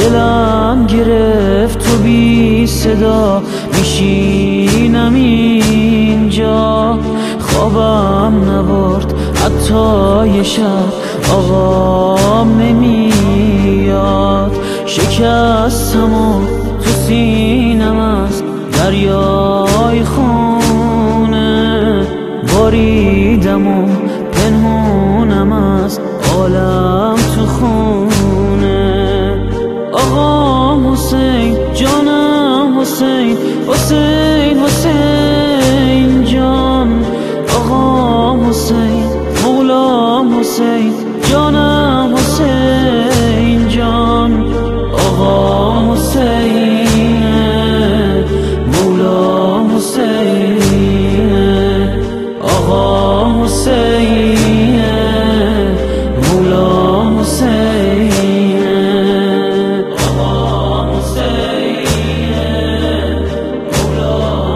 دلم گرفت تو بی صدا میشینم اینجا، خوابم نبرد حتی یه شب آقام نمیاد. شکستم و تو سینم از دریای خونه باریدم و پنهونم از عالم تو خونه. آقا حسین جانم حسین، حسین حسین جان، آقا حسین مولام حسین جانم حسین جان، آقا حسین مولا حسین، آقا حسین مولا حسین، آقا حسین مولا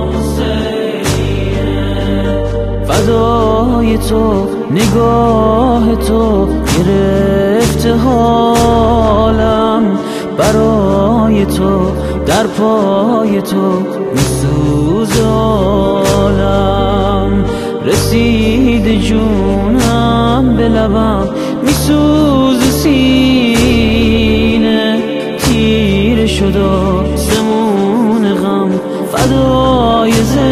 حسین. فدای تو نگاه تو گرفته حالم، برای تو در پای تو میسوز عالم. رسید جونم به لبم میسوز سینه، تیره شد آسمون غم فدای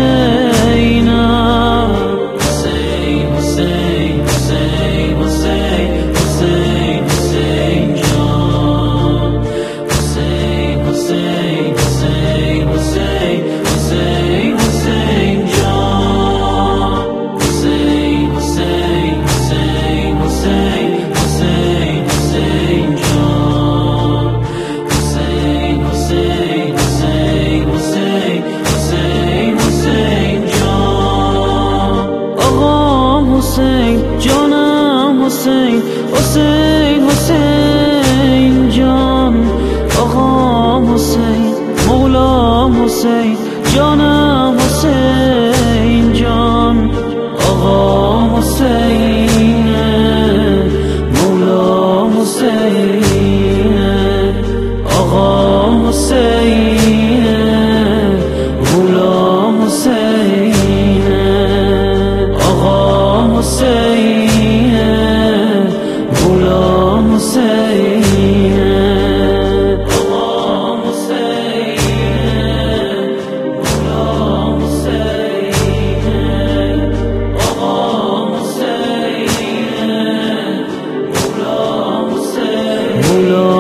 زینب. حسین حسین حسین حسین حسین حسین جان، حسین حسین حسین حسین حسین حسین جان، حسین حسین حسین حسین حسین حسین جان، حسین حسین حسین حسین حسین حسین جان، آقا حسین جانم حسین، حسین حسین جان، آقا حسین مولام حسین جانم حسین جان، آقا حسین مولا حسین، آقا حسین مولا حسین، آقا حسین مولا حسین، آقا حسین مولا حسین، آقا حسین مولا حسین.